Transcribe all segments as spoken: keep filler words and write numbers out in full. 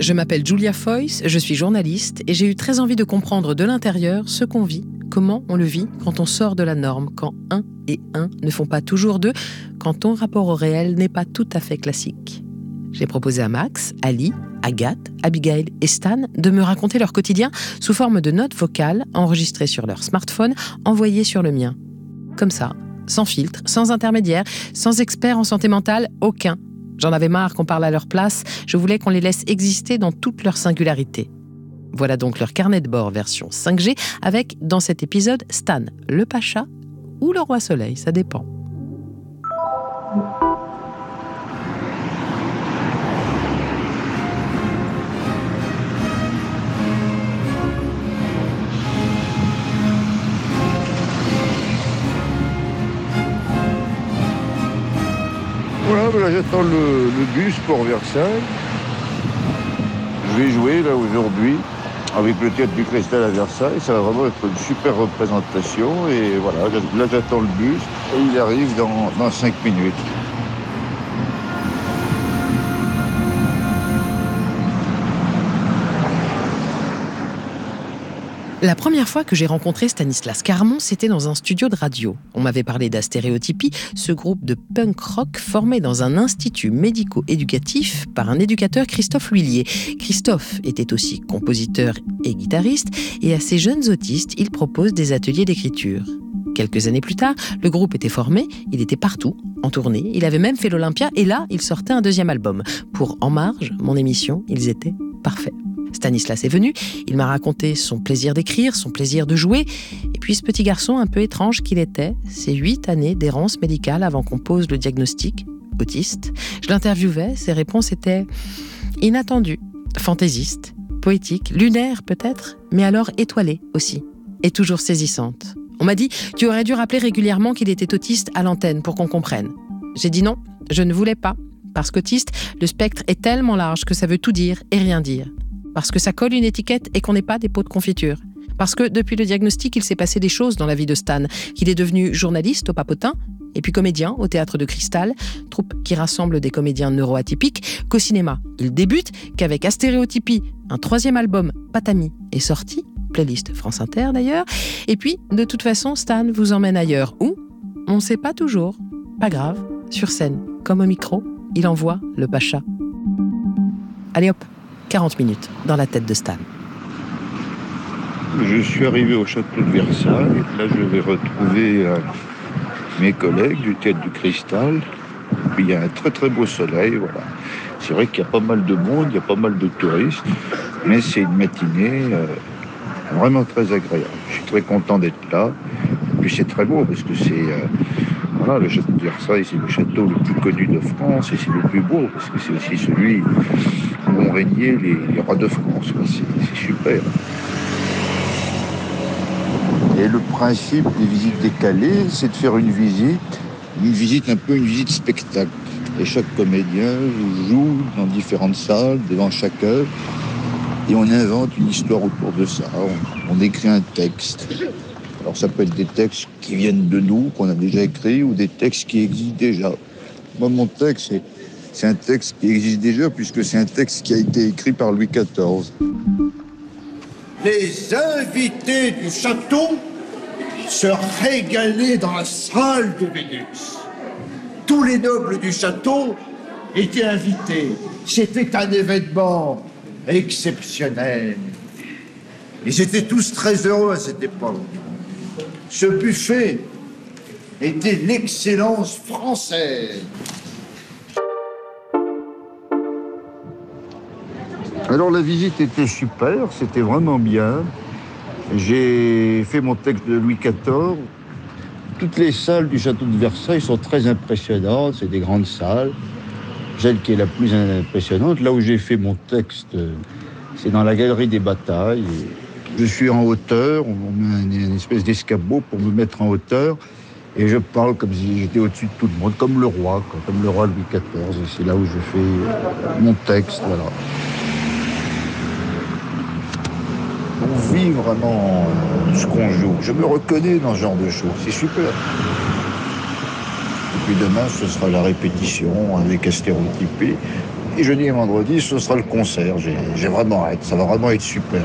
Je m'appelle Julia Foyce, je suis journaliste et j'ai eu très envie de comprendre de l'intérieur ce qu'on vit, comment on le vit quand on sort de la norme, quand un et un ne font pas toujours deux, quand ton rapport au réel n'est pas tout à fait classique. J'ai proposé à Max, Ali, Agathe, Abigail et Stan de me raconter leur quotidien sous forme de notes vocales enregistrées sur leur smartphone, envoyées sur le mien. Comme ça, sans filtre, sans intermédiaire, sans expert en santé mentale, aucun. J'en avais marre qu'on parle à leur place, je voulais qu'on les laisse exister dans toute leur singularité. Voilà donc leur carnet de bord version cinq G avec, dans cet épisode, Stan, le Pacha ou le Roi Soleil, ça dépend. Voilà, ben là j'attends le, le bus pour Versailles. Je vais jouer là aujourd'hui avec le Théâtre du Cristal à Versailles. Ça va vraiment être une super représentation. Et voilà, là j'attends le bus et il arrive dans, dans cinq minutes. La première fois que j'ai rencontré Stanislas Carmon, c'était dans un studio de radio. On m'avait parlé d'Astéréotypie, ce groupe de punk rock formé dans un institut médico-éducatif par un éducateur, Christophe Lhuillier. Christophe était aussi compositeur et guitariste, et à ces jeunes autistes, il propose des ateliers d'écriture. Quelques années plus tard, le groupe était formé, il était partout, en tournée, il avait même fait l'Olympia, et là, il sortait un deuxième album. Pour En Marge, mon émission, ils étaient parfaits. Stanislas est venu, il m'a raconté son plaisir d'écrire, son plaisir de jouer, et puis ce petit garçon un peu étrange qu'il était, ses huit années d'errance médicale avant qu'on pose le diagnostic, autiste. Je l'interviewais, ses réponses étaient inattendues, fantaisistes, poétiques, lunaires peut-être, mais alors étoilées aussi, et toujours saisissantes. On m'a dit « Tu aurais dû rappeler régulièrement qu'il était autiste à l'antenne pour qu'on comprenne ». J'ai dit non, je ne voulais pas, parce qu'autiste, le spectre est tellement large que ça veut tout dire et rien dire. Parce que ça colle une étiquette et qu'on n'est pas des pots de confiture. Parce que depuis le diagnostic, il s'est passé des choses dans la vie de Stan, qu'il est devenu journaliste au Papotin, et puis comédien au Théâtre de Cristal, troupe qui rassemble des comédiens neuroatypiques, qu'au cinéma. Il débute qu'avec Astéréotypie, un troisième album, Patami, est sorti, playlist France Inter d'ailleurs, et puis, de toute façon, Stan vous emmène ailleurs. Où ? On ne sait pas toujours. Pas grave, sur scène, comme au micro, il envoie le Pacha. Allez hop, quarante minutes dans la tête de Stan. Je suis arrivé au château de Versailles. Là, je vais retrouver euh, mes collègues du Théâtre du Cristal. Puis, il y a un très très beau soleil. Voilà. C'est vrai qu'il y a pas mal de monde, il y a pas mal de touristes, mais c'est une matinée euh, vraiment très agréable. Je suis très content d'être là. Et puis c'est très beau parce que c'est euh, voilà, le château de Versailles, c'est le château le plus connu de France et c'est le plus beau parce que c'est aussi celui où ont régné les, les rois de France. C'est, c'est super. Et le principe des visites décalées, c'est de faire une visite, une visite un peu une visite spectacle. Et chaque comédien joue dans différentes salles, devant chaque œuvre, et on invente une histoire autour de ça. On, on écrit un texte. Alors ça peut être des textes qui viennent de nous, qu'on a déjà écrits, ou des textes qui existent déjà. Moi, mon texte, c'est, c'est un texte qui existe déjà, puisque c'est un texte qui a été écrit par Louis quatorze. Les invités du château se régalaient dans la salle de Vénus. Tous les nobles du château étaient invités. C'était un événement exceptionnel. Ils étaient tous très heureux à cette époque. Ce buffet était l'excellence française. Alors la visite était super, c'était vraiment bien. J'ai fait mon texte de Louis quatorze. Toutes les salles du château de Versailles sont très impressionnantes, c'est des grandes salles. Celle qui est la plus impressionnante, là où j'ai fait mon texte, c'est dans la galerie des batailles. Je suis en hauteur, on met une espèce d'escabeau pour me mettre en hauteur. Et je parle comme si j'étais au-dessus de tout le monde, comme le roi, quoi, comme le roi Louis quatorze. Et c'est là où je fais mon texte, voilà. On vit vraiment ce qu'on joue. Je me reconnais dans ce genre de choses, c'est super. Et puis demain, ce sera la répétition avec Astéréotypie. Et jeudi et vendredi, ce sera le concert. J'ai, j'ai vraiment hâte. Ça va vraiment être super.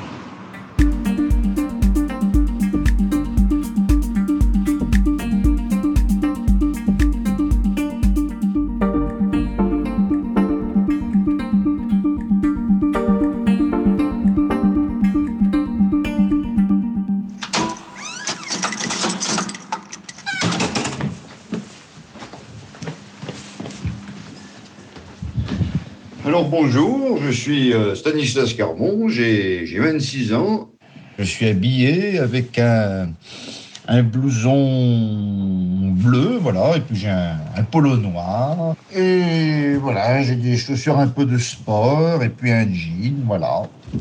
Alors bonjour, je suis Stanislas Carmon, j'ai, j'ai vingt-six ans. Je suis habillé avec un, un blouson bleu, voilà, et puis j'ai un, un polo noir. Et voilà, j'ai des chaussures un peu de sport, et puis un jean, voilà.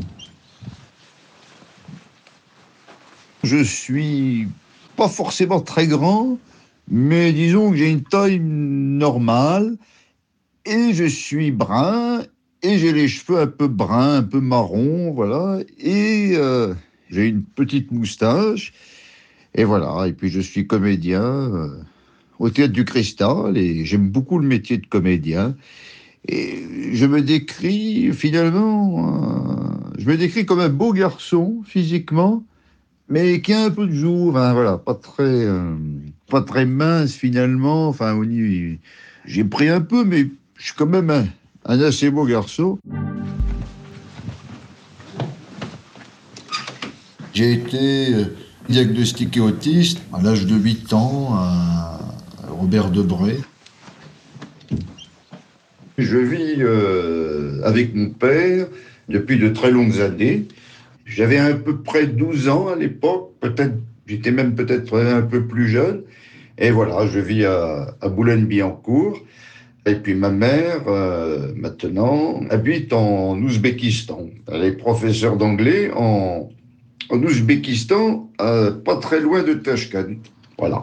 Je suis pas forcément très grand, mais disons que j'ai une taille normale. Et je suis brun, et j'ai les cheveux un peu bruns, un peu marron, voilà. Et euh, j'ai une petite moustache, et voilà. Et puis je suis comédien euh, au Théâtre du Cristal, et j'aime beaucoup le métier de comédien. Et je me décris finalement, euh, je me décris comme un beau garçon physiquement, mais qui a un peu de jour, hein, voilà, pas très, euh, pas très mince finalement. Enfin, au niveau, j'ai pris un peu, mais je suis quand même un, un assez beau garçon. J'ai été diagnostiqué autiste à l'âge de huit ans à Robert Debré. Je vis euh, avec mon père depuis de très longues années. J'avais à peu près douze ans à l'époque, peut-être, j'étais même peut-être un peu plus jeune. Et voilà, je vis à, à Boulogne-Billancourt. Et puis ma mère, euh, maintenant, habite en Ouzbékistan. Elle est professeure d'anglais en, en Ouzbékistan, euh, pas très loin de Tashkent. Voilà.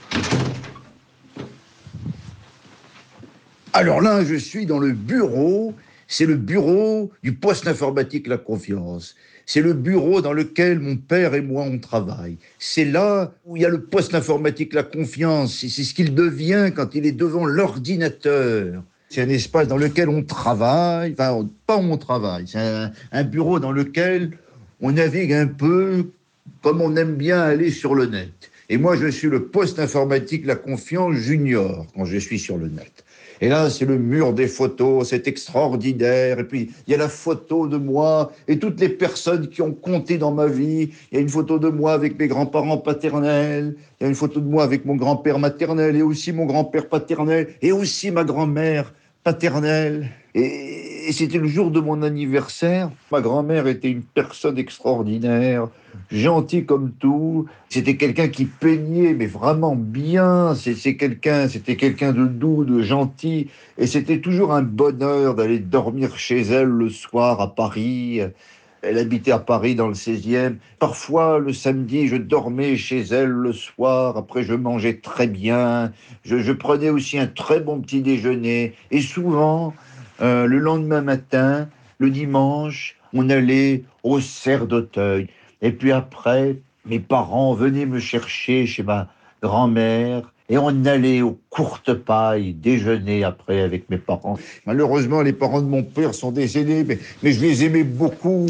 Alors là, je suis dans le bureau, c'est le bureau du poste informatique La Confiance. C'est le bureau dans lequel mon père et moi, on travaille. C'est là où il y a le poste informatique La Confiance. C'est ce qu'il devient quand il est devant l'ordinateur. C'est un espace dans lequel on travaille, enfin, pas où on travaille, c'est un, un bureau dans lequel on navigue un peu comme on aime bien aller sur le net. Et moi, je suis le poste informatique La Confiance junior quand je suis sur le net. Et là, c'est le mur des photos, c'est extraordinaire. Et puis, il y a la photo de moi et toutes les personnes qui ont compté dans ma vie. Il y a une photo de moi avec mes grands-parents paternels. Il y a une photo de moi avec mon grand-père maternel et aussi mon grand-père paternel et aussi ma grand-mère paternelle. Et, et c'était le jour de mon anniversaire. Ma grand-mère était une personne extraordinaire, gentille comme tout. C'était quelqu'un qui peignait, mais vraiment bien. C'est, c'est quelqu'un, c'était quelqu'un de doux, de gentil. Et c'était toujours un bonheur d'aller dormir chez elle le soir à Paris. Elle habitait à Paris dans le seizième. Parfois, le samedi, je dormais chez elle le soir. Après, je mangeais très bien. Je, je prenais aussi un très bon petit déjeuner. Et souvent, euh, le lendemain matin, le dimanche, on allait au cerf d'Auteuil. Et puis après, mes parents venaient me chercher chez ma grand-mère. Et on allait aux courtes pailles déjeuner après avec mes parents. Malheureusement, les parents de mon père sont décédés, mais, mais je les aimais beaucoup.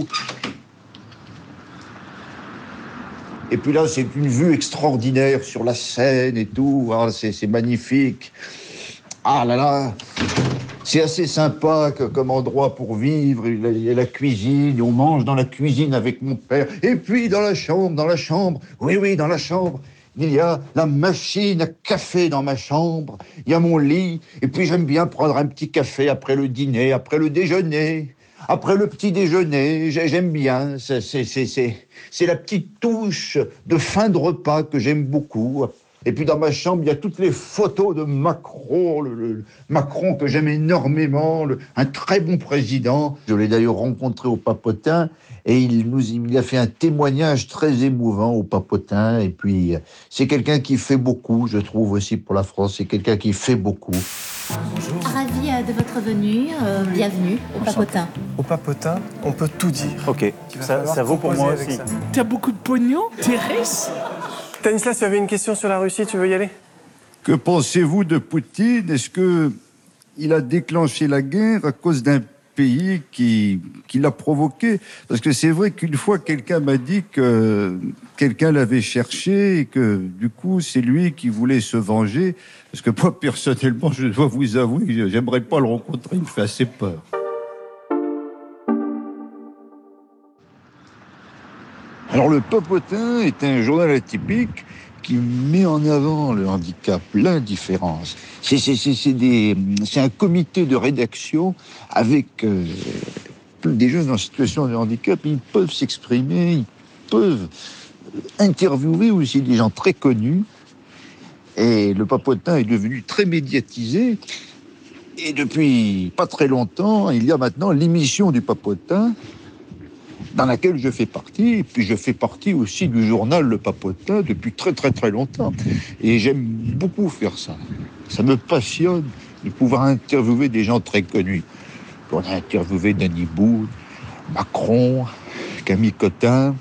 Et puis là, c'est une vue extraordinaire sur la Seine et tout. Ah, c'est, c'est magnifique. Ah là là, c'est assez sympa que, comme endroit pour vivre. Il y a la cuisine, on mange dans la cuisine avec mon père. Et puis dans la chambre, dans la chambre, oui, oui, dans la chambre, il y a la machine à café dans ma chambre, il y a mon lit, et puis j'aime bien prendre un petit café après le dîner, après le déjeuner, après le petit déjeuner, j'aime bien, c'est, c'est, c'est, c'est, c'est la petite touche de fin de repas que j'aime beaucoup. Et puis dans ma chambre, il y a toutes les photos de Macron, le, le Macron que j'aime énormément, le, un très bon président. Je l'ai d'ailleurs rencontré au Papotin, et il nous il a fait un témoignage très émouvant au Papotin. Et puis, c'est quelqu'un qui fait beaucoup, je trouve aussi pour la France. C'est quelqu'un qui fait beaucoup. Bonjour. Ravi de votre venue. Euh, bienvenue au Papotin. Au Papotin, on peut tout dire. Ok, ça, ça vaut pour moi aussi. T'as beaucoup de pognon, Thérèse? Stanislas, tu avais une question sur la Russie, tu veux y aller? Que pensez-vous de Poutine? Est-ce que Il a déclenché la guerre à cause d'un pays qui, qui l'a provoqué. Parce que c'est vrai qu'une fois, quelqu'un m'a dit que quelqu'un l'avait cherché et que, du coup, c'est lui qui voulait se venger. Parce que moi, personnellement, je dois vous avouer que j'aimerais pas le rencontrer, il me fait assez peur. Alors, le Popotin est un journal atypique qui met en avant le handicap, l'indifférence. C'est, c'est, c'est, c'est, des, c'est un comité de rédaction avec euh, des jeunes en situation de handicap. Ils peuvent s'exprimer, ils peuvent interviewer aussi des gens très connus. Et le Popotin est devenu très médiatisé. Et depuis pas très longtemps, il y a maintenant l'émission du Popotin, dans laquelle je fais partie, et puis je fais partie aussi du journal Le Popotin depuis très très très longtemps. Et j'aime beaucoup faire ça. Ça me passionne de pouvoir interviewer des gens très connus. On a interviewé Danny Boone, Macron, Camille Cotin,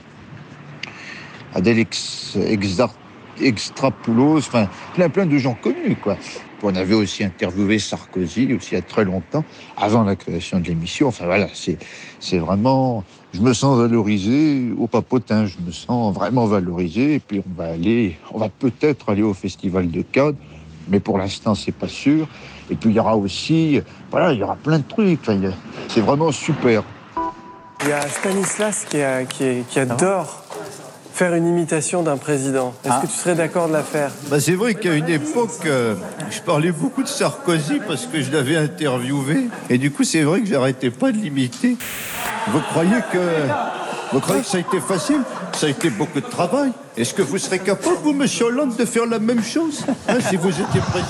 Adèle Ex- Exar- Extrapoulos, enfin plein plein de gens connus, quoi. On avait aussi interviewé Sarkozy, aussi il y a très longtemps, avant la création de l'émission. Enfin voilà, c'est, c'est vraiment... Je me sens valorisé au Popotin, je me sens vraiment valorisé. Et puis on va aller, on va peut-être aller au Festival de Cannes, mais pour l'instant c'est pas sûr. Et puis il y aura aussi, voilà, il y aura plein de trucs. Enfin, il y a, c'est vraiment super. Il y a Stanislas qui, a, qui, est, qui adore faire une imitation d'un président. Est-ce ah. que tu serais d'accord de la faire ? Bah c'est vrai qu'à une époque, euh, je parlais beaucoup de Sarkozy parce que je l'avais interviewé. Et du coup, c'est vrai que j'arrêtais pas de l'imiter. Vous croyez que, vous croyez que ça a été facile ? Ça a été beaucoup de travail. Est-ce que vous serez capable, vous, monsieur Hollande, de faire la même chose, hein, si vous étiez président ?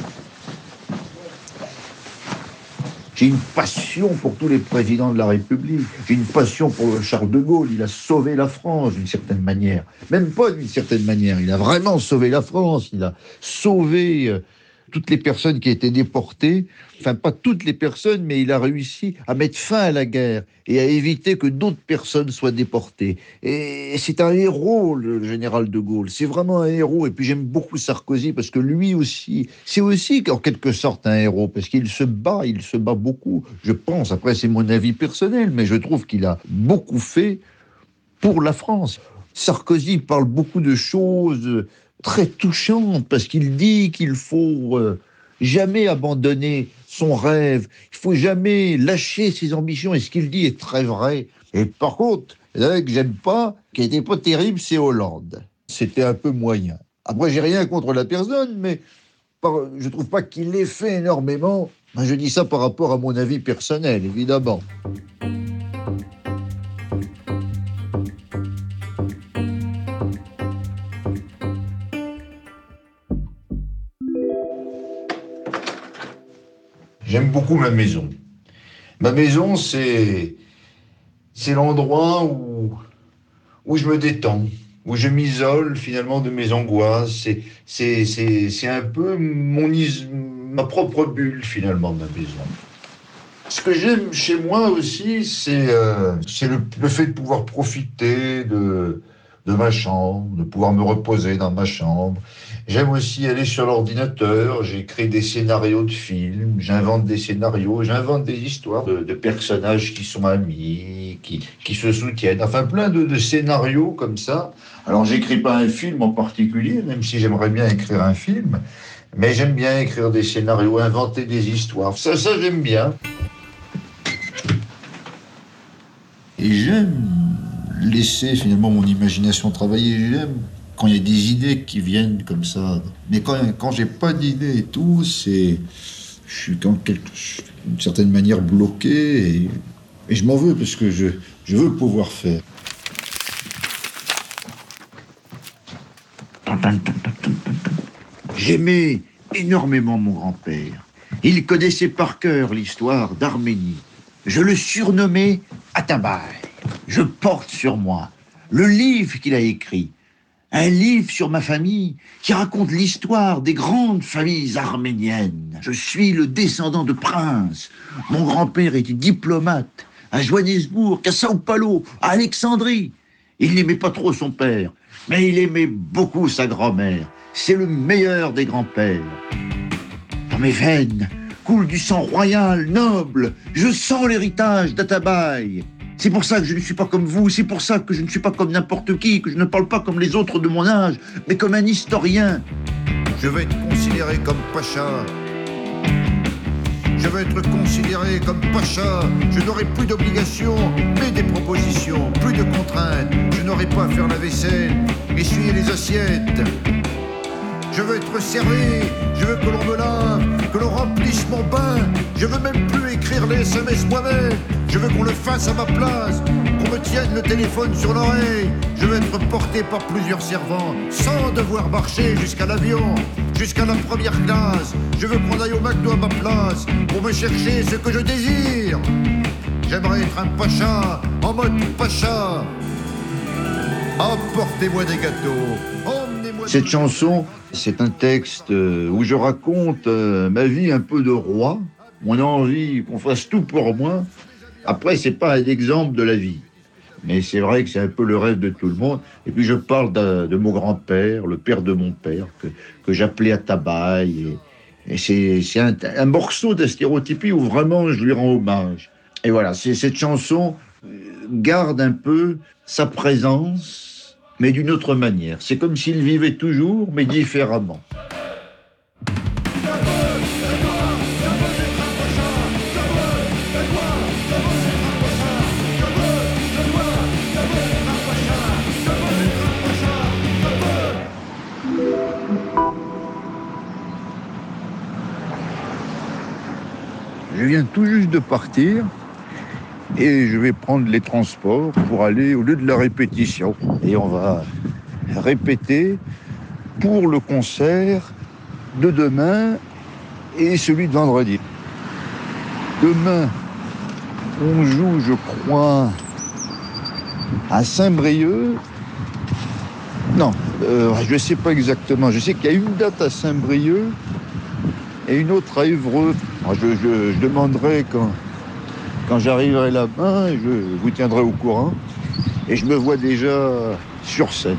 J'ai une passion pour tous les présidents de la République. J'ai une passion pour Charles de Gaulle. Il a sauvé la France d'une certaine manière. Même pas d'une certaine manière. Il a vraiment sauvé la France. Il a sauvé euh, toutes les personnes qui étaient déportées. Enfin, pas toutes les personnes, mais il a réussi à mettre fin à la guerre et à éviter que d'autres personnes soient déportées. Et c'est un héros, le général de Gaulle. C'est vraiment un héros. Et puis j'aime beaucoup Sarkozy parce que lui aussi, c'est aussi en quelque sorte un héros parce qu'il se bat, il se bat beaucoup. Je pense, après c'est mon avis personnel, mais je trouve qu'il a beaucoup fait pour la France. Sarkozy parle beaucoup de choses très touchantes parce qu'il dit qu'il faut euh, jamais abandonner son rêve, il faut jamais lâcher ses ambitions, et ce qu'il dit est très vrai. Et par contre, là que j'aime pas, qui n'était pas terrible, c'est Hollande. C'était un peu moyen. Après, j'ai rien contre la personne, mais par, je trouve pas qu'il ait fait énormément. Je dis ça par rapport à mon avis personnel, évidemment. J'aime beaucoup ma maison. Ma maison, c'est, c'est l'endroit où, où je me détends, où je m'isole finalement de mes angoisses. C'est, c'est, c'est, c'est un peu mon is- ma propre bulle finalement, ma maison. Ce que j'aime chez moi aussi, c'est, euh, c'est le, le fait de pouvoir profiter de, de ma chambre, de pouvoir me reposer dans ma chambre. J'aime aussi aller sur l'ordinateur, j'écris des scénarios de films, j'invente des scénarios, j'invente des histoires de, de personnages qui sont amis, qui, qui se soutiennent, enfin plein de, de scénarios comme ça. Alors j'écris pas un film en particulier, même si j'aimerais bien écrire un film, mais j'aime bien écrire des scénarios, inventer des histoires, ça, ça j'aime bien. Et j'aime laisser finalement mon imagination travailler, j'aime quand il y a des idées qui viennent comme ça. Mais quand, quand j'ai pas d'idées et tout, c'est... Je suis dans quelque, d'une certaine manière bloqué et, et je m'en veux parce que je, je veux pouvoir faire. J'aimais énormément mon grand-père. Il connaissait par cœur l'histoire d'Arménie. Je le surnommais Atabay. Je porte sur moi le livre qu'il a écrit. Un livre sur ma famille qui raconte l'histoire des grandes familles arméniennes. Je suis le descendant de princes. Mon grand-père était diplomate à Johannesburg, à Sao Paulo, à Alexandrie. Il n'aimait pas trop son père, mais il aimait beaucoup sa grand-mère. C'est le meilleur des grands-pères. Dans mes veines coule du sang royal, noble. Je sens l'héritage d'Atabaï. C'est pour ça que je ne suis pas comme vous, c'est pour ça que je ne suis pas comme n'importe qui, que je ne parle pas comme les autres de mon âge, mais comme un historien. Je veux être considéré comme pacha. Je veux être considéré comme pacha. Je n'aurai plus d'obligations, mais des propositions, plus de contraintes. Je n'aurai pas à faire la vaisselle, essuyer les assiettes. Je veux être servi, je veux que l'on me lave, que l'on remplisse mon bain. Je veux même plus écrire les S M S moi-même. Je veux qu'on le fasse à ma place, qu'on me tienne le téléphone sur l'oreille. Je veux être porté par plusieurs servants, sans devoir marcher jusqu'à l'avion, jusqu'à la première classe. Je veux qu'on aille au McDo à ma place, pour me chercher ce que je désire. J'aimerais être un pacha, en mode pacha. Apportez-moi des gâteaux, emmenez-moi. Cette chanson, c'est un texte où je raconte ma vie un peu de roi, mon envie qu'on fasse tout pour moi. Après, c'est pas un exemple de la vie, mais c'est vrai que c'est un peu le rêve de tout le monde. Et puis je parle de, de mon grand-père, le père de mon père, que, que j'appelais Atabaï. Et, et c'est, c'est un, un morceau d'Astérotypie où vraiment je lui rends hommage. Et voilà, c'est, cette chanson garde un peu sa présence, mais d'une autre manière. C'est comme s'il vivait toujours, mais différemment. Je viens tout juste de partir et je vais prendre les transports pour aller au lieu de la répétition. Et on va répéter pour le concert de demain et celui de vendredi. Demain, on joue, je crois, à Saint-Brieuc. Non, euh, je ne sais pas exactement. Je sais qu'il y a une date à Saint-Brieuc et une autre à Évreux. Alors je, je, je demanderai quand, quand j'arriverai là-bas, je vous tiendrai au courant. Et je me vois déjà sur scène.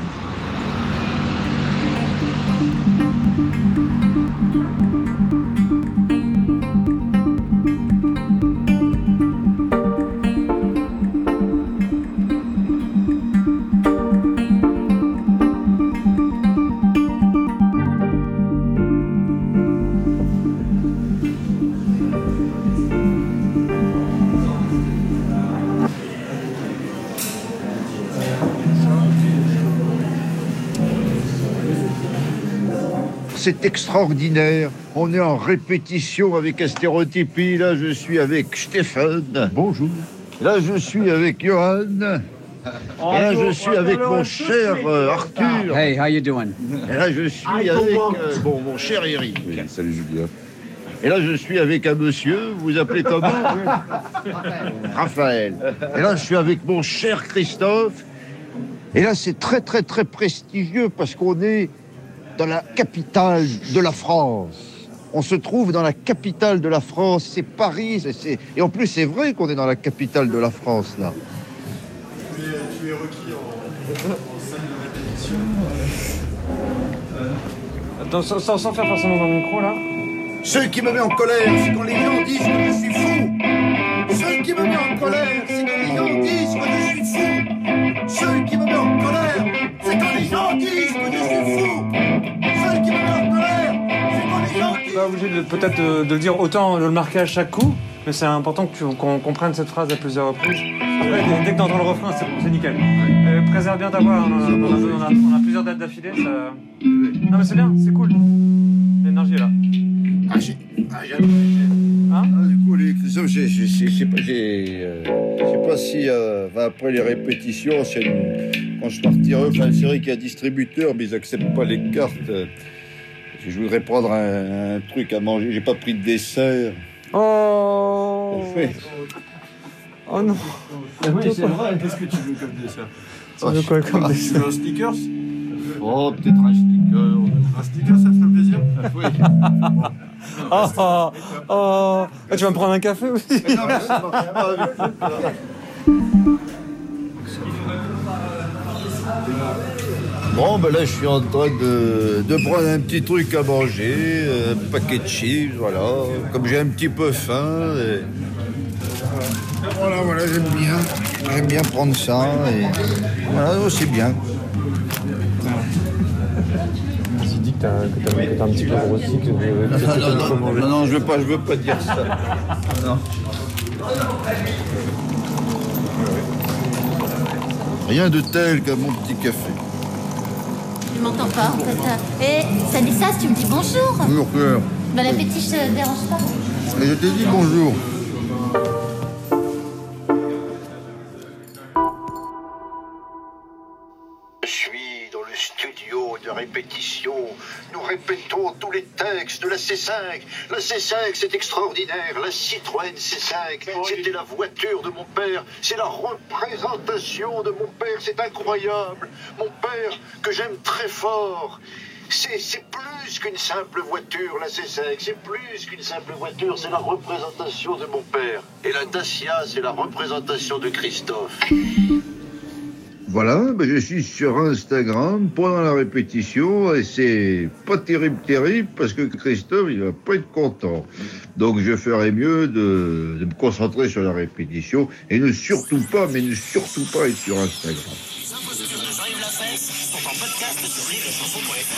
C'est extraordinaire. On est en répétition avec Astérotypie. Là, je suis avec Stéphane. Bonjour. Là, je suis avec Johan. Et là, je suis avec mon cher euh, Arthur. Hey, how you doing? Et là, je suis avec euh, bon, mon cher Eric. Oui, salut Julien. Et là, je suis avec un monsieur. Vous vous appelez comment? Raphaël. Et là, je suis avec mon cher Christophe. Et là, c'est très, très, très prestigieux parce qu'on est dans la capitale de la France. On se trouve dans la capitale de la France, c'est Paris. C'est, c'est... Et en plus, c'est vrai qu'on est dans la capitale de la France, là. Tu es, tu es requis en, en salle de répétition. Euh... Attends, sans, sans, sans faire forcément dans le micro, là. Ce qui me met en colère, c'est quand les gens disent que je suis fou. Ce qui me met en colère, c'est quand les gens disent que je suis fou. Ce qui me met en colère, c'est quand les gens disent que je suis fou. Ce qui me met en colère, c'est quand les gens disent... Pas obligé de, peut-être de, de le dire autant, de le marquer à chaque coup, mais c'est important que tu, qu'on comprenne cette phrase à plusieurs reprises. Après, dès que t'entends le refrain, c'est, c'est nickel. Euh, préserve bien ta voix, on a, on, a, on, a, on a plusieurs dates d'affilée, ça... Non mais c'est bien, c'est cool. L'énergie est là. Ah, j'ai... Ah, j'ai... Hein ah, du coup, les Christophe, j'ai, j'ai, j'ai, j'ai, pas, j'ai, euh, je sais pas si euh, après les répétitions, c'est une, quand je partirai, enfin, c'est vrai qu'il y a un distributeur, mais ils acceptent pas les cartes. Je voudrais prendre un, un truc à manger. J'ai pas pris de dessert. Oh. Oh non. Oui, c'est vrai. Qu'est-ce que tu veux comme dessert? Tu veux quoi comme dessert? Tu veux un Snickers? Oh, peut-être un sticker. Un sticker, ça te ferait plaisir? Oui. Bon. Oh, oh, oh. Ah, tu vas me prendre un café aussi? Mais non, mais c'est pas... Bon, ben là, je suis en train de, de prendre un petit truc à manger, un paquet de chips, voilà. Comme j'ai un petit peu faim. Et... Voilà, voilà, j'aime bien. J'aime bien prendre ça. Et... Voilà, c'est bien. Tu dis que t'as, que t'as, que t'as un petit peu grossi, que, que non, non, non, non, non, non, je veux pas, je veux pas dire ça. Non. Rien de tel qu'un bon petit café. Je m'entends pas, en fait. Et Stanislas, tu me dis bonjour. Bonjour, Claire. Bon appétit, je te dérange pas. Et je t'ai dit bonjour. Je suis dans le studio de répétition. Nous répétons tous les textes de la C cinq. La C cinq, c'est extraordinaire. La Citroën C cinq, c'était la voiture de mon père. C'est la représentation de mon père. C'est incroyable. Mon père, que j'aime très fort. C'est, c'est plus qu'une simple voiture, la C cinq. C'est plus qu'une simple voiture. C'est la représentation de mon père. Et la Dacia, c'est la représentation de Christophe. Voilà, ben je suis sur Instagram pendant la répétition et c'est pas terrible, terrible parce que Christophe, il va pas être content. Donc je ferais mieux de, de me concentrer sur la répétition et ne surtout pas, mais ne surtout pas être sur Instagram. Les impostures de Jean-Yves Lafesse sont en podcast sur rire et chanson point f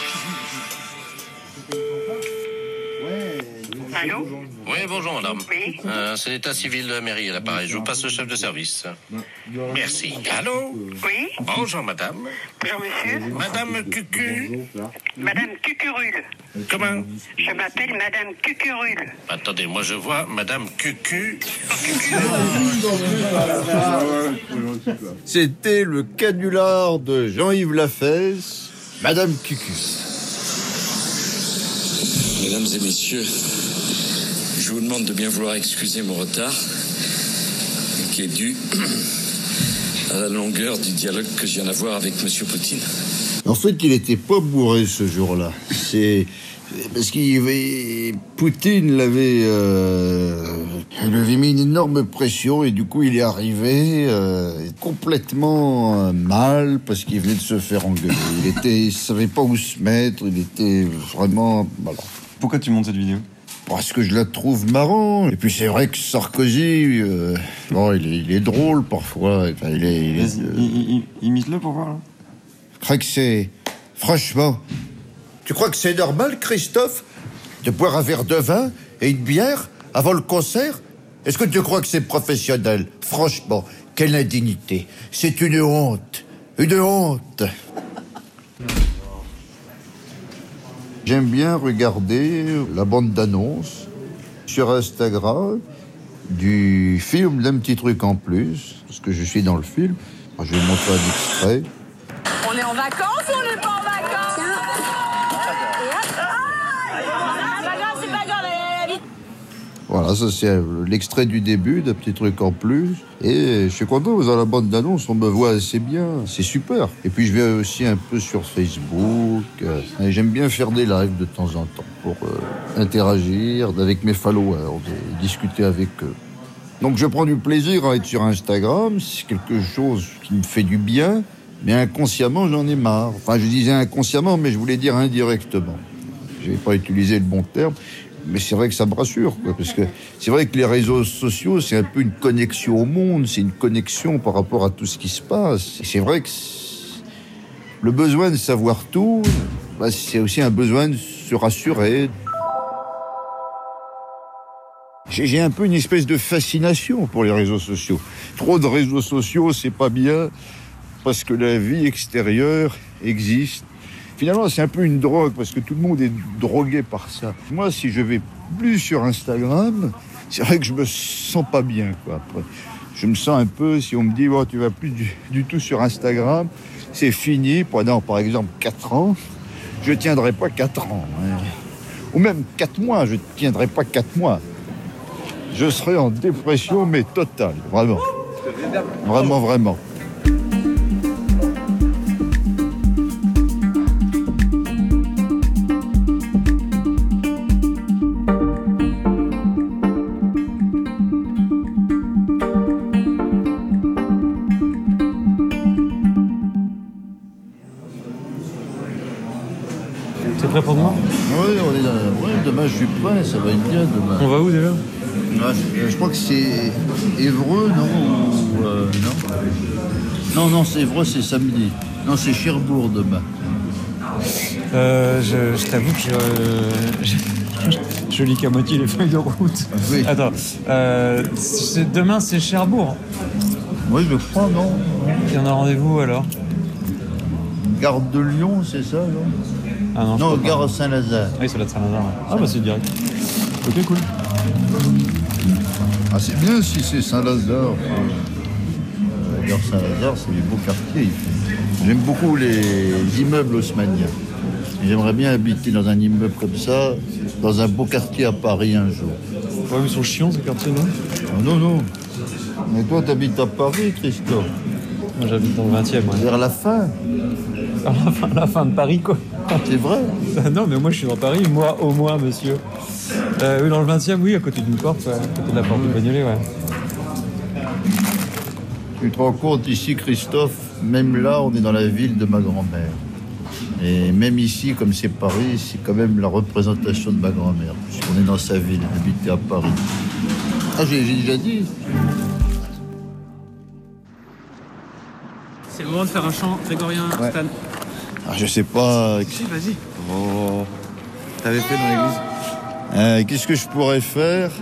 r. Allô ? Oui, bonjour madame. Oui. Euh, c'est l'état civil de la mairie à l'appareil. Je vous passe le chef de service. Merci. Allô ? Oui. Bonjour madame. Bonjour monsieur. Madame Cucu. Madame Cucurule. Comment ? Je m'appelle Madame Cucurule. Attendez, moi je vois madame Cucu. C'était le canular de Jean-Yves Lafesse, Madame Cucu. Mesdames et messieurs, je vous demande de bien vouloir excuser mon retard, qui est dû à la longueur du dialogue que je viens d'avoir avec Monsieur Poutine. En fait, il n'était pas bourré ce jour-là. C'est parce qu'il Poutine l'avait, euh, il lui avait mis une énorme pression et du coup, il est arrivé euh, complètement euh, mal parce qu'il venait de se faire engueuler. Il était, il savait pas où se mettre. Il était vraiment, voilà. Pourquoi tu montes cette vidéo ? Parce que je la trouve marrant. Et puis c'est vrai que Sarkozy, euh, bon, il est, il est drôle parfois. Enfin, il est, il est, Vas-y, euh, i- i- imite-le pour voir. Là. Je crois que c'est... Franchement, tu crois que c'est normal, Christophe, de boire un verre de vin et une bière avant le concert ? Est-ce que tu crois que c'est professionnel ? Franchement, quelle indignité. C'est une honte. Une honte. J'aime bien regarder la bande-d'annonce sur Instagram du film d'un petit truc en plus, parce que je suis dans le film. Alors, je vais montrer un extrait. On est en vacances ou on n'est pas en vacances ? C'est pas grave, c'est pas grave, allez, vite. Voilà, ça c'est l'extrait du début d'un petit truc en plus. Et je suis content, dans la bande d'annonce, on me voit assez bien. C'est super. Et puis je vais aussi un peu sur Facebook. Et j'aime bien faire des lives de temps en temps pour euh, interagir avec mes followers et discuter avec eux. Donc je prends du plaisir à être sur Instagram. C'est quelque chose qui me fait du bien. Mais inconsciemment, j'en ai marre. Enfin, je disais inconsciemment, mais je voulais dire indirectement. Je n'ai pas utilisé le bon terme. Mais c'est vrai que ça me rassure, quoi, parce que c'est vrai que les réseaux sociaux, c'est un peu une connexion au monde, c'est une connexion par rapport à tout ce qui se passe. Et c'est vrai que le besoin de savoir tout, bah, c'est aussi un besoin de se rassurer. J'ai, j'ai un peu une espèce de fascination pour les réseaux sociaux. Trop de réseaux sociaux, c'est pas bien, parce que la vie extérieure existe. Finalement, c'est un peu une drogue, parce que tout le monde est drogué par ça. Moi, si je vais plus sur Instagram, c'est vrai que je me sens pas bien, quoi. Après, je me sens un peu, si on me dit, oh, tu vas plus du, du tout sur Instagram, c'est fini, pendant, par exemple, quatre ans, je tiendrai pas quatre ans. Hein. Ou même quatre mois, je tiendrai pas quatre mois. Je serai en dépression, mais totale, vraiment. Vraiment, vraiment. demain je suis prêt, ça va être bien demain. On va où déjà? Ouais, je crois que c'est Évreux, non? Ou, euh, non, non, non, c'est Évreux, c'est samedi. Non, c'est Cherbourg demain. Euh, je, je t'avoue que je, je, je, je lis qu'à moitié les feuilles de route. Oui. Attends, euh, c'est, demain c'est Cherbourg. Oui, je crois, non. Il y en a rendez-vous alors? Gare de Lyon, c'est ça, non? Ah non, non, gare Saint-Lazare. Oui, c'est la de Saint-Lazare. Ouais. Ah bah c'est direct. Ok, cool. Ah, c'est bien si c'est Saint-Lazare. Euh, gare Saint-Lazare, c'est des beaux quartiers. J'aime beaucoup les immeubles haussmanniens. J'aimerais bien habiter dans un immeuble comme ça, dans un beau quartier à Paris un jour. Ouais, mais ils sont chiants ces quartiers, non? Oh, non, non. Mais toi, t'habites à Paris, Christophe? Moi, j'habite dans le vingtième. Ouais. Vers la fin? Vers la fin, la fin de Paris, quoi. C'est vrai? Non, mais moi, je suis dans Paris, moi, au moins, monsieur. Euh, oui, dans le vingtième, oui, à côté d'une porte, ouais, à côté de la porte de Bagnolet, ouais. Tu te rends compte, ici, Christophe, même là, on est dans la ville de ma grand-mère. Et même ici, comme c'est Paris, c'est quand même la représentation de ma grand-mère. Puisqu'on est dans sa ville, habité à Paris. Ah, j'ai, j'ai déjà dit. C'est le moment de faire un chant grégorien, ouais. Stan. Ah, je sais pas. Si, vas-y. Oh. T'avais fait dans l'église euh, Qu'est-ce que je pourrais faire?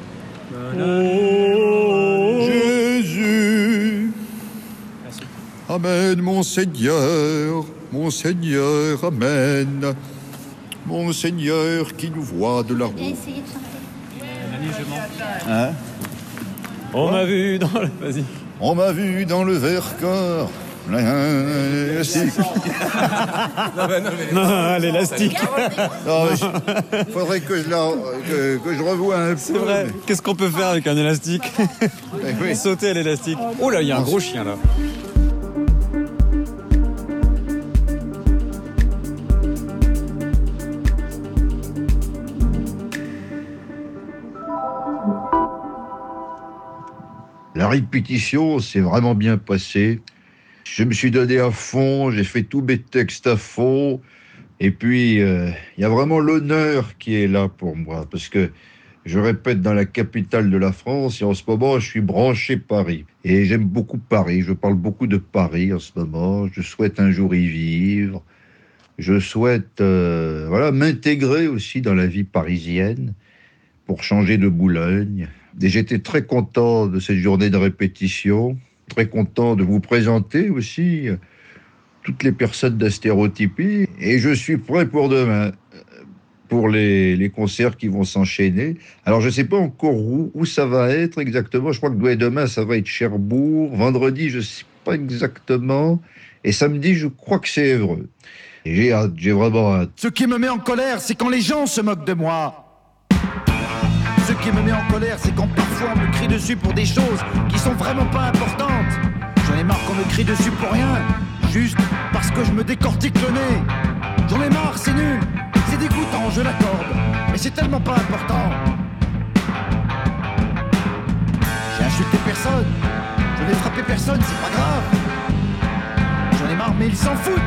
Oh, Jésus. Merci. Amen, mon Seigneur, mon Seigneur, Amen. Mon Seigneur qui nous voit de la route. Essayez de chanter. Hein? On m'a vu dans le... Vas-y. On m'a vu dans le Vercors. L'élastique. non, mais non, mais non, l'élastique. Il faudrait que je, la, que, que je revoie un peu. C'est vrai. Mais... Qu'est-ce qu'on peut faire avec un élastique? Oui. Sauter à l'élastique. Oh là, il y a un gros chien là. La répétition s'est vraiment bien passée. Je me suis donné à fond, j'ai fait tous mes textes à fond. Et puis, il euh, y a vraiment l'honneur qui est là pour moi. Parce que je répète dans la capitale de la France et en ce moment, je suis branché Paris. Et j'aime beaucoup Paris. Je parle beaucoup de Paris en ce moment. Je souhaite un jour y vivre. Je souhaite euh, voilà, m'intégrer aussi dans la vie parisienne pour changer de Boulogne. Et j'étais très content de cette journée de répétition, très content de vous présenter aussi toutes les personnes d'Astérotypie. Et je suis prêt pour demain, pour les, les concerts qui vont s'enchaîner. Alors je ne sais pas encore où, où ça va être exactement. Je crois que demain, ça va être Cherbourg. Vendredi, je ne sais pas exactement. Et samedi, je crois que c'est Évreux. Et j'ai hâte, j'ai vraiment hâte. Ce qui me met en colère, c'est quand les gens se moquent de moi. Ce qui me met en colère, c'est quand parfois on me crie dessus pour des choses qui sont vraiment pas importantes. J'en ai marre qu'on me crie dessus pour rien, juste parce que je me décortique le nez. J'en ai marre, c'est nul, c'est dégoûtant, je l'accorde, mais c'est tellement pas important. J'ai insulté personne, je n'ai frappé personne, c'est pas grave. J'en ai marre, mais ils s'en foutent.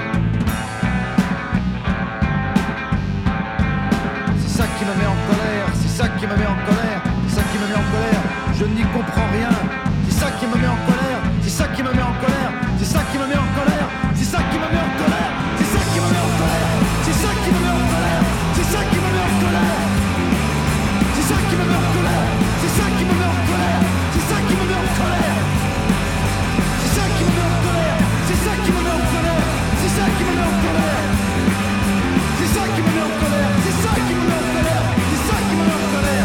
C'est ça qui me met en colère, c'est ça qui me met en colère, c'est ça qui me met en colère, je n'y comprends rien. C'est ça qui me met en colère, c'est ça qui me met en colère, c'est ça qui me met en colère, c'est ça qui me met en colère, c'est ça qui me met en colère, c'est ça qui me met en colère, c'est ça qui me met en colère, c'est ça qui me met en colère, c'est ça qui me met en colère, c'est ça qui me met en colère, c'est ça qui me met en colère, c'est ça qui me met en colère, c'est ça qui me met en colère, c'est ça qui me met en colère, c'est ça qui me met en colère, c'est ça qui me met en colère.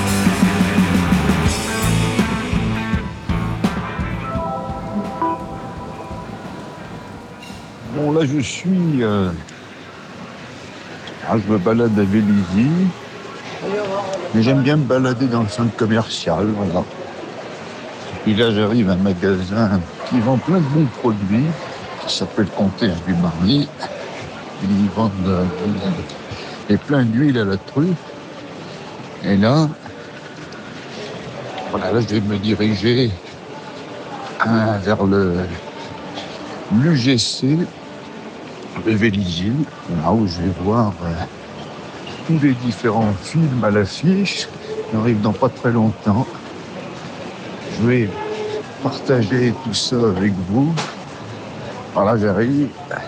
Bon, là, je suis... Euh... Ah, je me balade à Vélizy. Mais j'aime bien me balader dans le centre commercial, voilà. Et puis là, j'arrive à un magasin qui vend plein de bons produits, qui s'appelle Comtesse du Marly. Ils vendent euh, et plein d'huile à la truffe. Et là, voilà, là, je vais me diriger hein, vers le l'U G C de Vélizy, là où je vais voir euh, tous les différents films à l'affiche. Il arrive dans pas très longtemps. Je vais partager tout ça avec vous. Voilà, j'arrive.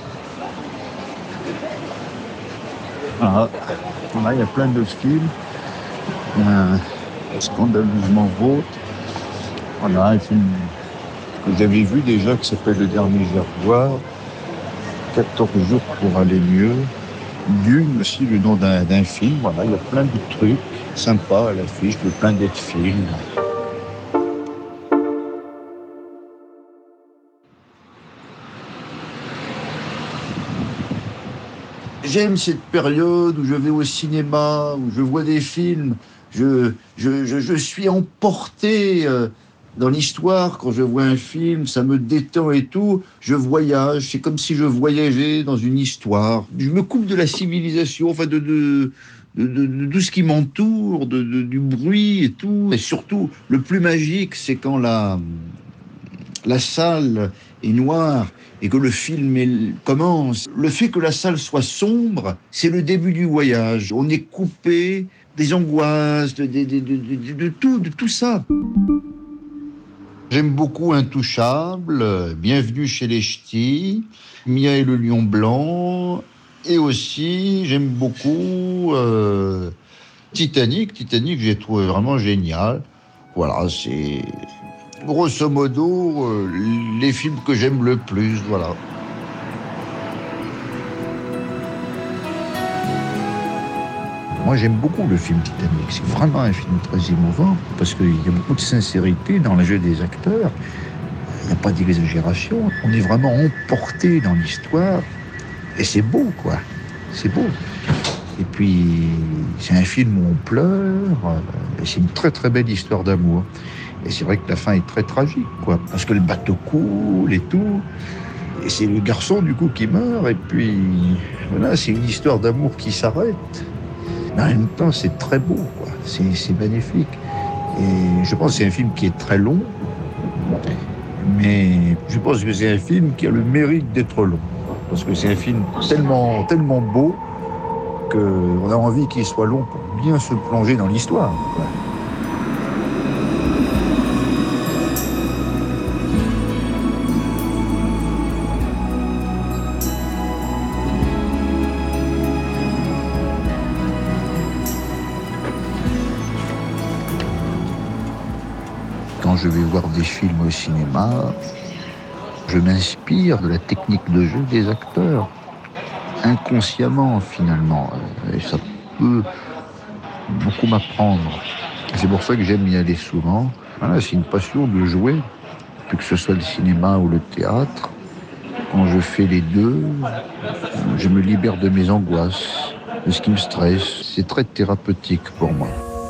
Voilà. Là, il y a plein de films. Un Scandaleusement vôtre. Voilà, un film que j'avais vu déjà qui s'appelle Le Dernier Jaguar. quatorze jours pour aller mieux. Dune aussi, le nom d'un, d'un film. Voilà, il y a plein de trucs sympas à l'affiche, de plein d'autres films. J'aime cette période où je vais au cinéma, où je vois des films. Je, je, je, je suis emporté euh, dans l'histoire. Quand je vois un film, ça me détend et tout. Je voyage, c'est comme si je voyageais dans une histoire. Je me coupe de la civilisation, enfin de, de, de, de, de tout ce qui m'entoure, de, de, du bruit et tout. Et surtout, le plus magique, c'est quand la, la salle est noire et que le film est, commence. Le fait que la salle soit sombre, c'est le début du voyage. On est coupé des angoisses, de, de, de, de, de, de tout, de tout ça. J'aime beaucoup Intouchable, Bienvenue chez les Ch'tis, Mia et le Lion Blanc, et aussi j'aime beaucoup euh, Titanic. Titanic, j'ai trouvé vraiment génial. Voilà, c'est grosso modo euh, les films que j'aime le plus, voilà. Moi, j'aime beaucoup le film Titanic. C'est vraiment un film très émouvant parce qu'il y a beaucoup de sincérité dans le jeu des acteurs. Il n'y a pas d'exagération. On est vraiment emporté dans l'histoire et c'est beau, quoi. C'est beau. Et puis, c'est un film où on pleure. Et c'est une très, très belle histoire d'amour. Et c'est vrai que la fin est très tragique, quoi. Parce que le bateau coule et tout. Et c'est le garçon, du coup, qui meurt. Et puis, voilà, c'est une histoire d'amour qui s'arrête. Mais en même temps, c'est très beau, quoi. C'est, c'est magnifique. Et je pense que c'est un film qui est très long, mais je pense que c'est un film qui a le mérite d'être long. Parce que c'est un film tellement, tellement beau qu'on a envie qu'il soit long pour bien se plonger dans l'histoire, quoi. Quand je vais voir des films au cinéma, je m'inspire de la technique de jeu des acteurs, inconsciemment finalement, et ça peut beaucoup m'apprendre. C'est pour ça que j'aime y aller souvent. Voilà, c'est une passion de jouer, que ce soit le cinéma ou le théâtre. Quand je fais les deux, je me libère de mes angoisses, de ce qui me stresse. C'est très thérapeutique pour moi.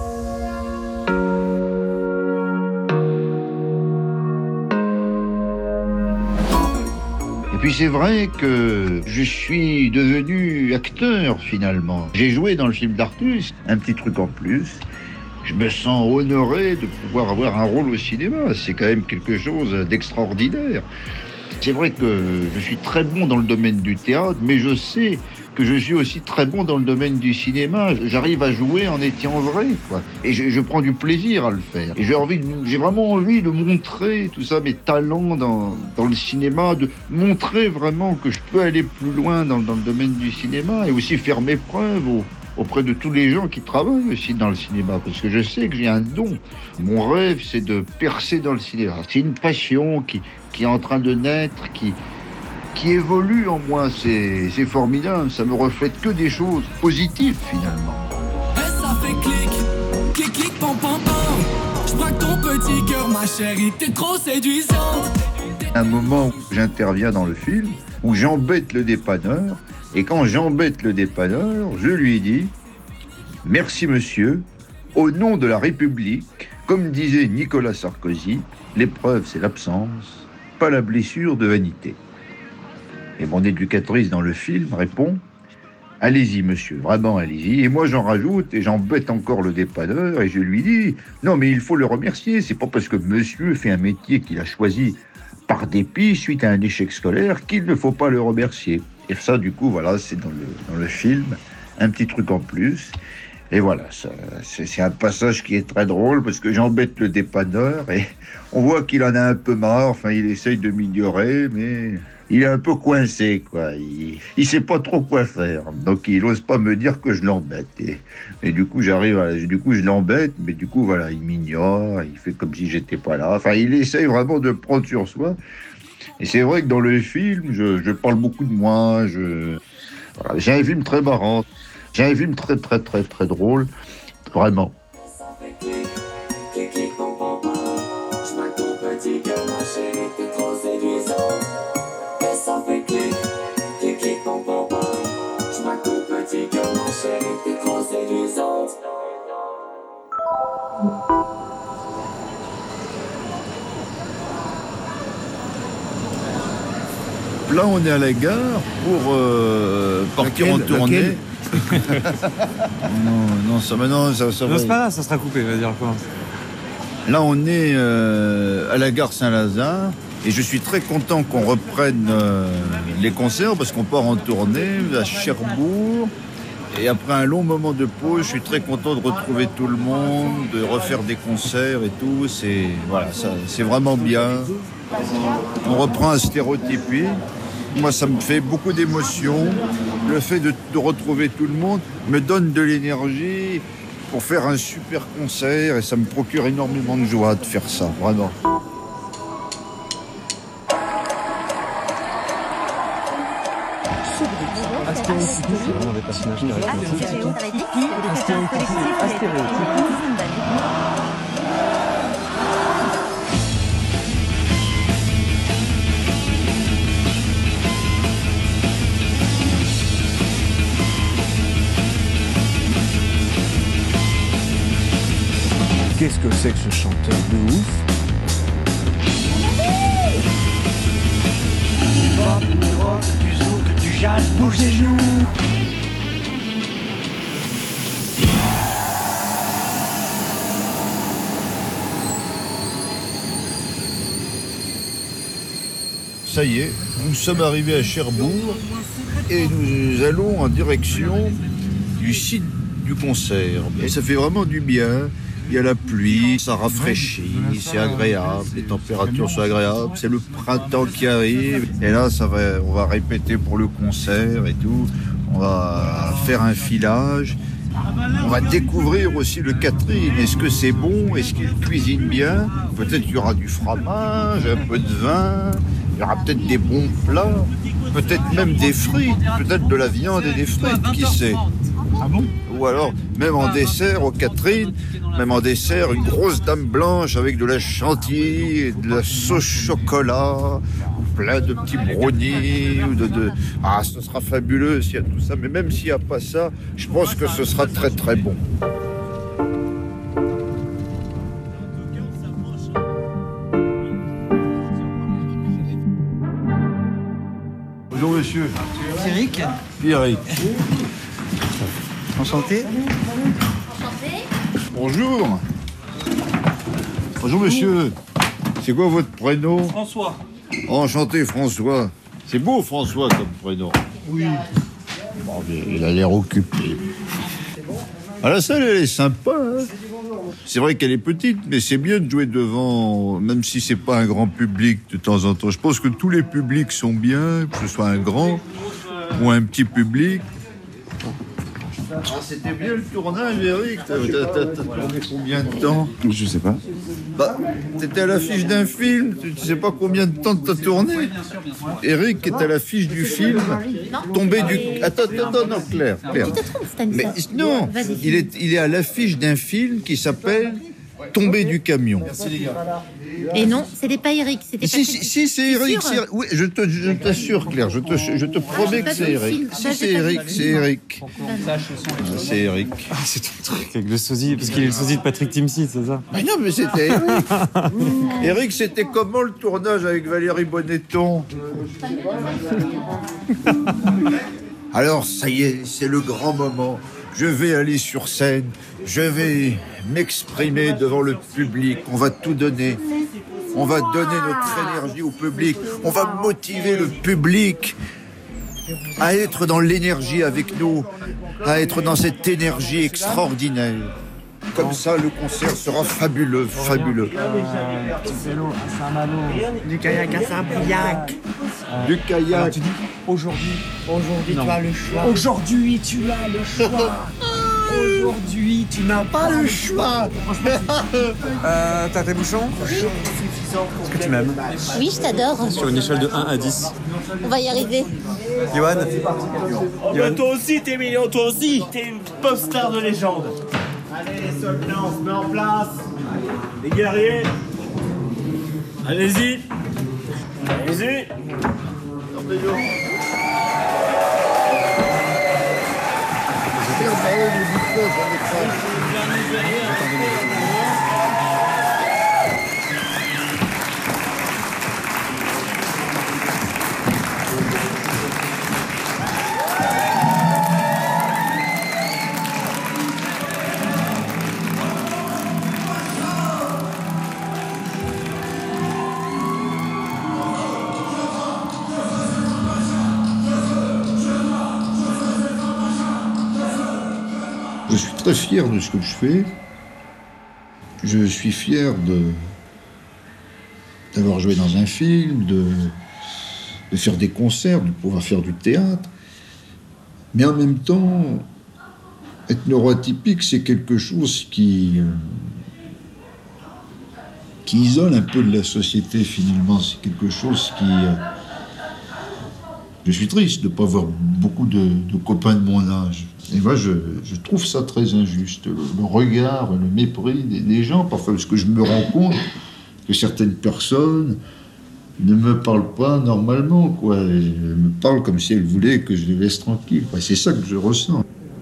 Et puis c'est vrai que je suis devenu acteur finalement. J'ai joué dans le film d'Artus, un petit truc en plus. Je me sens honoré de pouvoir avoir un rôle au cinéma. C'est quand même quelque chose d'extraordinaire. C'est vrai que je suis très bon dans le domaine du théâtre, mais je sais que je suis aussi très bon dans le domaine du cinéma. J'arrive à jouer en étant vrai, quoi. Et je, je prends du plaisir à le faire. Et j'ai envie, de, j'ai vraiment envie de montrer tout ça, mes talents dans, dans le cinéma, de montrer vraiment que je peux aller plus loin dans, dans le domaine du cinéma et aussi faire mes preuves au, auprès de tous les gens qui travaillent aussi dans le cinéma, parce que je sais que j'ai un don. Mon rêve, c'est de percer dans le cinéma. C'est une passion qui, qui est en train de naître, qui... qui évolue en moi, c'est, c'est formidable, ça me reflète que des choses positives finalement. Et ça fait clic, clic, clic, pam, pam, pam. Je braque ton petit cœur, ma chérie, t'es trop séduisante. Un moment où j'interviens dans le film, où j'embête le dépanneur, et quand j'embête le dépanneur, je lui dis « Merci monsieur, au nom de la République, comme disait Nicolas Sarkozy, l'épreuve c'est l'absence, pas la blessure de vanité. » Et mon éducatrice dans le film répond « Allez-y, monsieur, vraiment allez-y. » Et moi, j'en rajoute et j'embête encore le dépanneur et je lui dis « Non, mais il faut le remercier. C'est pas parce que monsieur fait un métier qu'il a choisi par dépit suite à un échec scolaire qu'il ne faut pas le remercier. » Et ça, du coup, voilà, c'est dans le, dans le film. un petit truc en plus. Et voilà, ça, c'est, c'est un passage qui est très drôle parce que j'embête le dépanneur et on voit qu'il en a un peu marre. Enfin, il essaye de m'ignorer, mais il est un peu coincé, quoi. Il, il sait pas trop quoi faire. Donc, il ose pas me dire que je l'embête. Et, et du coup, j'arrive, à, du coup, je l'embête, mais du coup, voilà, il m'ignore, il fait comme si j'étais pas là. Enfin, il essaye vraiment de prendre sur soi. Et c'est vrai que dans le film, je, je parle beaucoup de moi. Je, voilà, j'ai un film très marrant. J'ai un film très, très, très, très drôle. Vraiment. Là, on est à la gare pour euh, partir laquelle, en tournée. non, non, ça maintenant, ça, ça non, va. C'est pas là, ça sera coupé, vas-y, recommence. Là, on est euh, à la gare Saint-Lazare et je suis très content qu'on reprenne euh, les concerts parce qu'on part en tournée à Cherbourg. Et après un long moment de pause, je suis très content de retrouver tout le monde, de refaire des concerts et tout. C'est, voilà, ça, c'est vraiment bien. On reprend un stéréotypé. Moi, ça me fait beaucoup d'émotions. Le fait de, de retrouver tout le monde me donne de l'énergie pour faire un super concert et ça me procure énormément de joie de faire ça, vraiment. Astéréotypie, c'est vraiment des personnages charismatiques. Astéréotypie. Qu'est-ce que c'est que ce chanteur de ouf? Du pop, du rock, du zouk, du jazz, bouge les genoux. Ça y est, nous sommes arrivés à Cherbourg et nous allons en direction du site du concert. Et ça fait vraiment du bien. Il y a la pluie, ça rafraîchit, c'est agréable, les températures sont agréables, c'est le printemps qui arrive. Et là, ça va, on va répéter pour le concert et tout. On va faire un filage. On va découvrir aussi le Catherine. Est-ce que c'est bon? Est-ce qu'il cuisine bien? Peut-être qu'il y aura du fromage, un peu de vin. Il y aura peut-être des bons plats. Peut-être même des frites. Peut-être de la viande et des frites, qui sait? Ah bon? Ou alors, même en dessert, au Catherine, même en dessert, une grosse dame blanche avec de la chantilly, de la sauce chocolat, plein de petits brownies. Ou de, de... Ah, ce sera fabuleux s'il y a tout ça. Mais même s'il n'y a pas ça, je pense que ce sera très très bon. Bonjour monsieur. Eric. Eric. Enchanté. Enchanté. Bonjour. Bonjour monsieur. C'est quoi votre prénom? François. Enchanté François. C'est beau François comme prénom. Oui. Bon, il a l'air occupé. Ah, la salle elle est sympa. Hein, c'est vrai qu'elle est petite, mais c'est bien de jouer devant, même si c'est pas un grand public de temps en temps. Je pense que tous les publics sont bien, que ce soit un grand ou un petit public. Ah, c'était bien le tournage, Eric. T'as, t'as, t'as, t'as tourné combien de temps? Je sais pas. Bah, t'étais à l'affiche d'un film. Tu sais pas combien de temps t'as tourné? Eric est à l'affiche du film. Tombé du. Attends, attends, non, Claire. Claire. Tu te trompes, Stanislas. Mais non, il est, il est à l'affiche d'un film qui s'appelle Tombé du camion. Merci les gars. Et non, c'était pas Eric, c'était Si, si, si, c'est Eric. C'est, oui, je, te, je t'assure, Claire, je te, je te promets que c'est Eric. Si, c'est Eric, c'est Eric. C'est Eric. Ah, c'est ton truc avec le sosie, parce qu'il est le sosie de Patrick Timsit, c'est ça? Mais non, mais c'était Eric. Eric, c'était comment le tournage avec Valérie Bonneton? Alors, ça y est, c'est le grand moment. Je vais aller sur scène, je vais m'exprimer devant le public, on va tout donner. On va donner notre énergie au public, on va motiver le public. à être dans l'énergie avec nous, à être dans cette énergie extraordinaire. Comme ça, le concert sera fabuleux, fabuleux. Du kayak à Saint-Briac. Du kayak. Tu dis aujourd'hui. Aujourd'hui, Non. tu as le choix. Aujourd'hui, tu as le choix. Aujourd'hui, tu n'as pas le choix. Euh, t'as tes bouchons? Est-ce que tu m'aimes? Oui, je t'adore. Sur une échelle de un à dix. On va y arriver. Yoann? Ouais, toi aussi, t'es mignon, toi aussi. T'es une pop star de légende. Allez, les soldats, on se met en place. Les guerriers. Allez-y. Allez-y. Je suis très fier de ce que je fais. Je suis fier de d'avoir joué dans un film, de, de faire des concerts, de pouvoir faire du théâtre. Mais en même temps, être neuroatypique, c'est quelque chose qui, euh, qui isole un peu de la société, finalement. C'est quelque chose qui... euh, je suis triste de ne pas avoir beaucoup de, de copains de mon âge. Et moi, je, je trouve ça très injuste. Le, le regard, le mépris des, des gens, parfois, parce que je me rends compte que certaines personnes ne me parlent pas normalement, quoi. Elles me parlent comme si elles voulaient que je les laisse tranquilles, quoi. C'est ça que je ressens.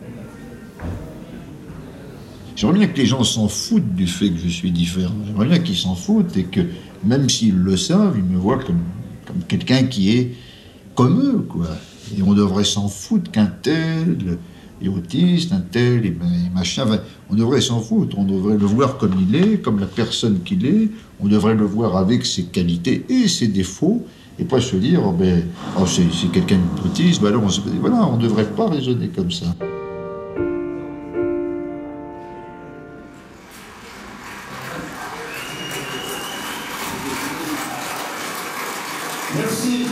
J'aimerais bien que les gens s'en foutent du fait que je suis différent. J'aimerais bien qu'ils s'en foutent et que, même s'ils le savent, ils me voient comme, comme quelqu'un qui est comme eux, quoi. Et on devrait s'en foutre qu'un tel est autiste, un tel et machin. Enfin, on devrait s'en foutre. On devrait le voir comme il est, comme la personne qu'il est. On devrait le voir avec ses qualités et ses défauts, et pas se dire, oh ben, oh, c'est, c'est quelqu'un d'autiste. Ben alors, on se, voilà, on ne devrait pas raisonner comme ça. Merci.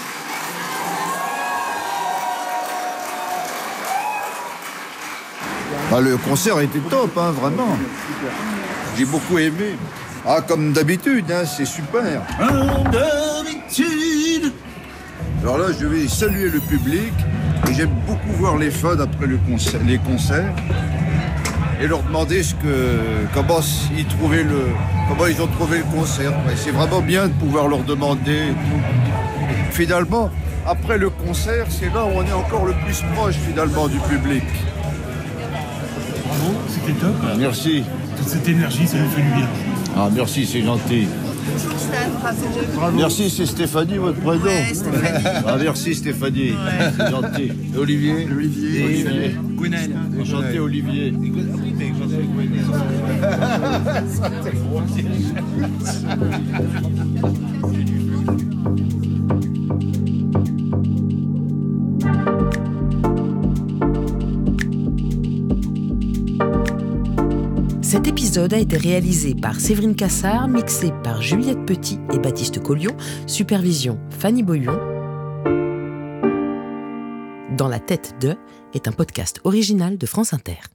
Ah, le concert était top, hein, vraiment. J'ai beaucoup aimé. Ah, comme d'habitude, hein, c'est super. Comme d'habitude. Alors là, je vais saluer le public. Et j'aime beaucoup voir les fans après le concert, les concerts et leur demander ce que, comment ils trouvaient le, comment ils ont trouvé le concert. Ouais, c'est vraiment bien de pouvoir leur demander. Finalement, après le concert, c'est là où on est encore le plus proche finalement du public. Bravo, c'était top. Ah, merci. Toute cette énergie, ça nous fait du bien. Ah, merci, c'est gentil. Bravo. Merci, c'est Stéphanie, votre prénom. Ouais, Stéphanie. Ah, merci, Stéphanie. Ouais. C'est gentil. Et Olivier. Olivier. Olivier. Gwenaël. Enchanté, Olivier. Ça, c'est gros. Cet épisode a été réalisé par Séverine Cassard, mixé par Juliette Petit et Baptiste Collion, supervision Fanny Boyon. Dans la tête de est un podcast original de France Inter.